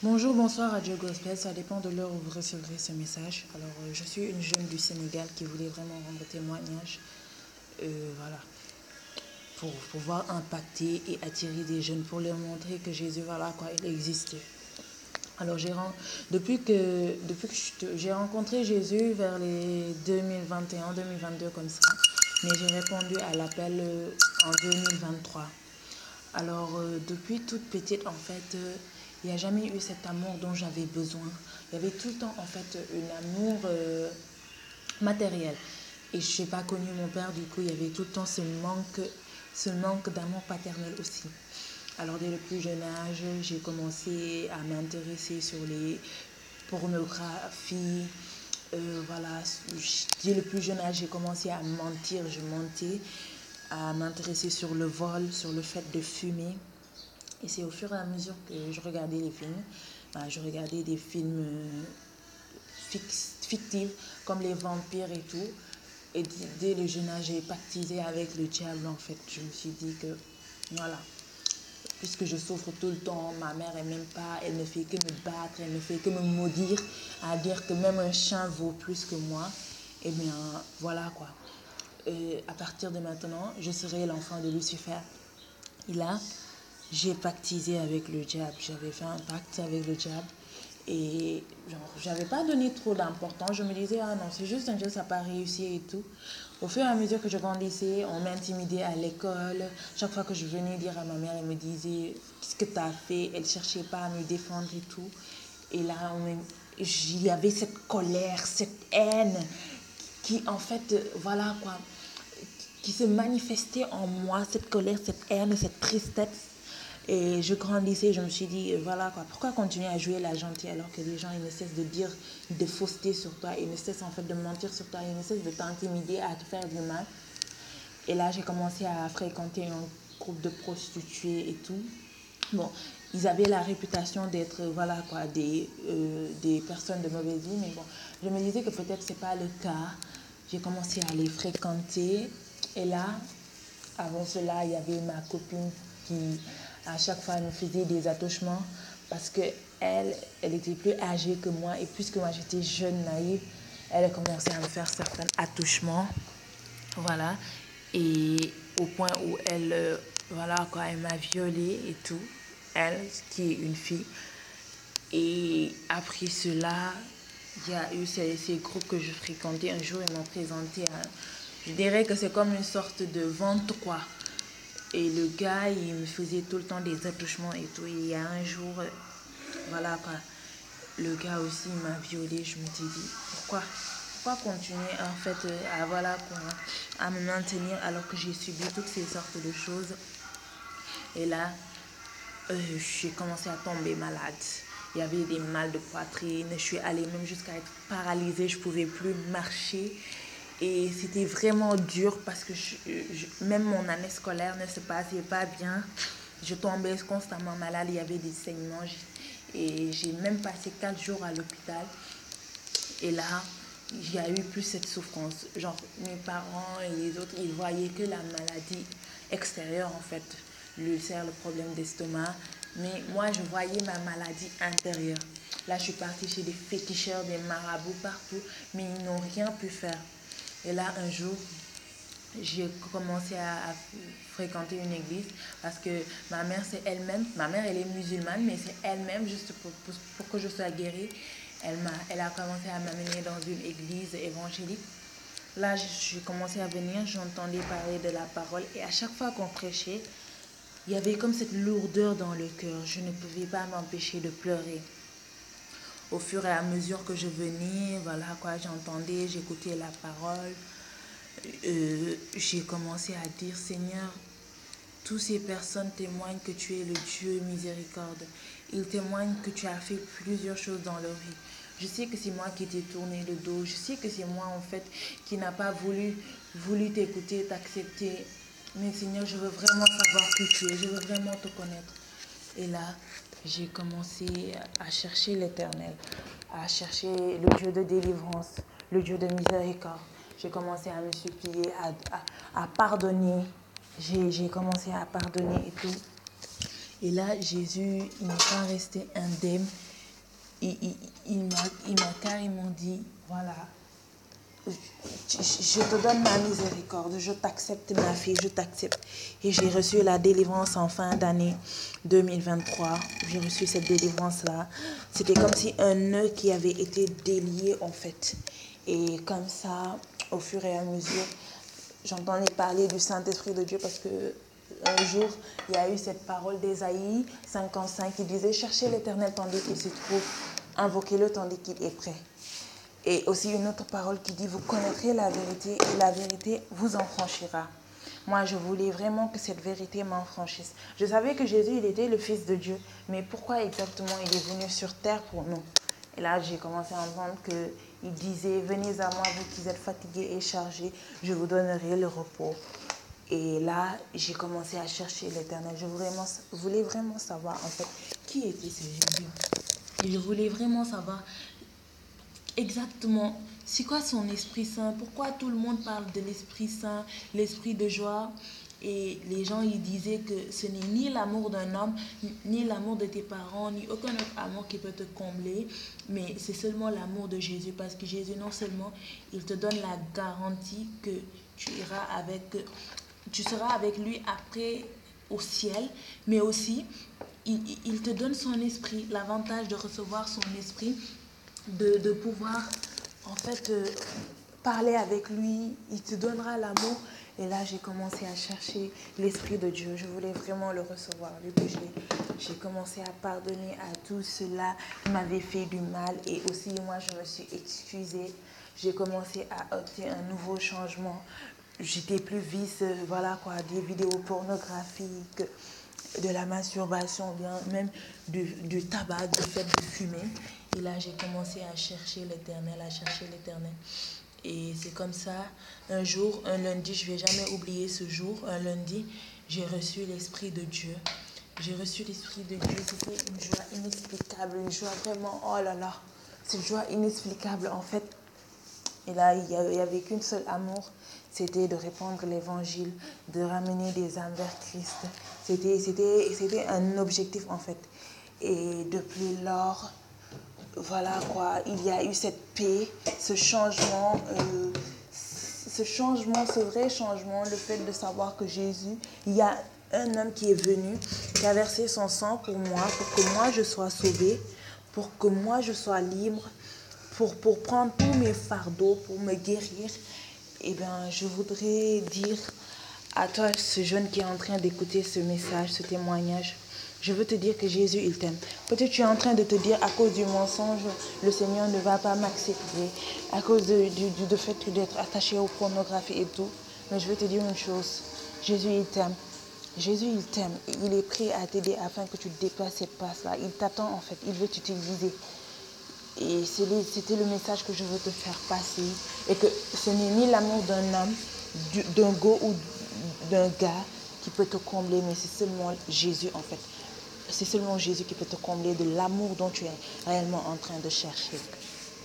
Bonjour, bonsoir Radio Gospel, ça dépend de l'heure où vous recevrez ce message. Alors, je suis une jeune du Sénégal qui voulait vraiment rendre témoignage, voilà, pour pouvoir impacter et attirer des jeunes, pour leur montrer que Jésus, voilà quoi, il existe. Alors, depuis que j'ai rencontré Jésus vers les 2021, 2022 comme ça, mais j'ai répondu à l'appel en 2023. Alors, depuis toute petite, en fait, il n'y a jamais eu cet amour dont j'avais besoin. Il y avait tout le temps, en fait, un amour matériel. Et je n'ai pas connu mon père, du coup, il y avait tout le temps ce manque d'amour paternel aussi. Alors, dès le plus jeune âge, j'ai commencé à m'intéresser sur les pornographies. Voilà, dès le plus jeune âge, j'ai commencé à mentir, je mentais, à m'intéresser sur le vol, sur le fait de fumer. Et c'est au fur et à mesure que je regardais les films, je regardais des films fictifs comme les vampires et tout. Et dès le jeune âge, j'ai pactisé avec le diable en fait. Je me suis dit que voilà, puisque je souffre tout le temps, ma mère elle m'aime pas, elle ne fait que me battre, elle ne fait que me maudire, à dire que même un chien vaut plus que moi. Et bien voilà quoi. À partir de maintenant, je serai l'enfant de Lucifer. Et là, j'ai pactisé avec le diable. J'avais fait un pacte avec le diable. Et genre, j'avais pas donné trop d'importance. Je me disais, ah non, c'est juste un jeu, ça n'a pas réussi et tout. Au fur et à mesure que je grandissais, on m'intimidait à l'école. Chaque fois que je venais dire à ma mère, elle me disait, qu'est-ce que tu as fait? Elle ne cherchait pas à me défendre et tout. Et là, il y avait cette colère, cette haine qui, en fait, voilà quoi, qui se manifestait en moi, cette colère, cette haine, cette tristesse. Et je grandissais, je me suis dit, voilà quoi, pourquoi continuer à jouer la gentille alors que les gens, ils ne cessent de dire des faussetés sur toi, ils ne cessent en fait de mentir sur toi, ils ne cessent de t'intimider, à te faire du mal. Et là, j'ai commencé à fréquenter un groupe de prostituées et tout. Bon, ils avaient la réputation d'être, voilà quoi, des personnes de mauvaise vie, mais bon, je me disais que peut-être c'est pas le cas. J'ai commencé à les fréquenter. Et là, avant cela, il y avait ma copine qui, à chaque fois, me faisait des attouchements parce que elle était plus âgée que moi. Et puisque moi, j'étais jeune, naïve, elle a commencé à me faire certains attouchements. Voilà. Et au point où voilà, quoi, elle m'a violée et tout. Elle, qui est une fille. Et après cela, il y a eu ces groupes que je fréquentais. Un jour, ils m'ont présenté je dirais que c'est comme une sorte de vente, quoi. Et le gars, il me faisait tout le temps des attouchements et tout. Et il y a un jour, voilà quoi, le gars aussi m'a violée. Je me suis dit, pourquoi continuer en fait voilà, quoi, à me maintenir alors que j'ai subi toutes ces sortes de choses. Et là, j'ai commencé à tomber malade. Il y avait des mal de poitrine. Je suis allée même jusqu'à être paralysée. Je ne pouvais plus marcher. Et c'était vraiment dur parce que même mon année scolaire ne se passait pas bien. Je tombais constamment malade. Il y avait des saignements. Et j'ai même passé 4 jours à l'hôpital. Et là, il n'y a eu plus cette souffrance. Genre, mes parents et les autres, ils voyaient que la maladie extérieure, en fait, l'ulcère, le problème d'estomac. Mais moi, je voyais ma maladie intérieure. Là, je suis partie chez des féticheurs, des marabouts partout, mais ils n'ont rien pu faire. Et là, un jour, j'ai commencé à fréquenter une église parce que ma mère, c'est elle-même, ma mère, elle est musulmane, mais c'est elle-même, juste pour que je sois guérie, elle a commencé à m'amener dans une église évangélique. Là, j'ai commencé à venir, j'entendais parler de la parole et à chaque fois qu'on prêchait, il y avait comme cette lourdeur dans le cœur. Je ne pouvais pas m'empêcher de pleurer. Au fur et à mesure que je venais, voilà quoi, j'entendais, j'écoutais la parole. J'ai commencé à dire, Seigneur, toutes ces personnes témoignent que tu es le Dieu miséricorde. Ils témoignent que tu as fait plusieurs choses dans leur vie. Je sais que c'est moi qui t'ai tourné le dos. Je sais que c'est moi, en fait, qui n'a pas voulu t'écouter, t'accepter. Mais Seigneur, je veux vraiment savoir qui tu es. Je veux vraiment te connaître. Et là, j'ai commencé à chercher l'Éternel, à chercher le Dieu de délivrance, le Dieu de miséricorde. J'ai commencé à me supplier, à pardonner. J'ai commencé à pardonner et tout. Et là, Jésus, il n'est pas resté indemne. il m'a carrément dit, voilà, je te donne ma miséricorde, je t'accepte ma fille, je t'accepte. Et j'ai reçu la délivrance en fin d'année 2023. J'ai reçu cette délivrance-là. C'était comme si un nœud qui avait été délié en fait. Et comme ça, au fur et à mesure, j'entendais parler du Saint-Esprit de Dieu parce que un jour, il y a eu cette parole d'Ésaïe 55 qui disait « Cherchez l'Éternel tandis qu'il se trouve, invoquez-le tandis qu'il est prêt ». Et aussi une autre parole qui dit « Vous connaîtrez la vérité et la vérité vous en franchira ». Moi, je voulais vraiment que cette vérité m'en franchisse. Je savais que Jésus, il était le Fils de Dieu, mais pourquoi exactement il est venu sur terre pour nous? Et là, j'ai commencé à entendre qu'il disait « Venez à moi, vous qui êtes fatigués et chargés, je vous donnerai le repos ». Et là, j'ai commencé à chercher l'Éternel. Je voulais vraiment savoir, en fait, qui était ce Jésus. Et je voulais vraiment savoir exactement, c'est quoi son Esprit Saint? Pourquoi tout le monde parle de l'Esprit Saint, l'Esprit de joie? Et les gens, ils disaient que ce n'est ni l'amour d'un homme, ni l'amour de tes parents, ni aucun autre amour qui peut te combler, mais c'est seulement l'amour de Jésus. Parce que Jésus, non seulement, il te donne la garantie que tu seras avec lui après au ciel, mais aussi, il te donne son esprit, l'avantage de recevoir son esprit, de pouvoir en fait parler avec lui, il te donnera l'amour. Et là, j'ai commencé à chercher l'Esprit de Dieu. Je voulais vraiment le recevoir. Du coup, j'ai commencé à pardonner à tous ceux-là qui m'avaient fait du mal. Et aussi, moi, je me suis excusée. J'ai commencé à opter un nouveau changement. J'étais plus vice, voilà quoi, des vidéos pornographiques, de la masturbation, bien même du tabac, du fait de fumer. Et là, j'ai commencé à chercher l'Éternel, Et c'est comme ça, un jour, un lundi, je ne vais jamais oublier ce jour, un lundi, j'ai reçu l'Esprit de Dieu. J'ai reçu l'Esprit de Dieu, c'était une joie inexplicable, une joie vraiment, oh là là, cette joie inexplicable en fait. Et là, il n'y avait qu'une seule amour, c'était de répandre l'évangile, de ramener des âmes vers Christ. C'était un objectif en fait. Et depuis lors, voilà quoi, il y a eu cette paix, ce changement, ce vrai changement, le fait de savoir que Jésus, il y a un homme qui est venu, qui a versé son sang pour moi je sois sauvée, pour que moi je sois libre, pour prendre tous mes fardeaux, pour me guérir. Eh bien, je voudrais dire à toi, ce jeune qui est en train d'écouter ce message, ce témoignage, je veux te dire que Jésus, il t'aime. Peut-être tu es en train de te dire, à cause du mensonge, le Seigneur ne va pas m'accepter, à cause du fait d'être attaché aux pornographies et tout. Mais je veux te dire une chose, Jésus, il t'aime. Jésus, il t'aime. Il est prêt à t'aider afin que tu dépasses cette passe-là. Il t'attend en fait, il veut t'utiliser. Et c'était le message que je veux te faire passer. Et que ce n'est ni l'amour d'un homme, d'un go ou d'un gars qui peut te combler, mais c'est seulement Jésus en fait. C'est seulement Jésus qui peut te combler de l'amour dont tu es réellement en train de chercher.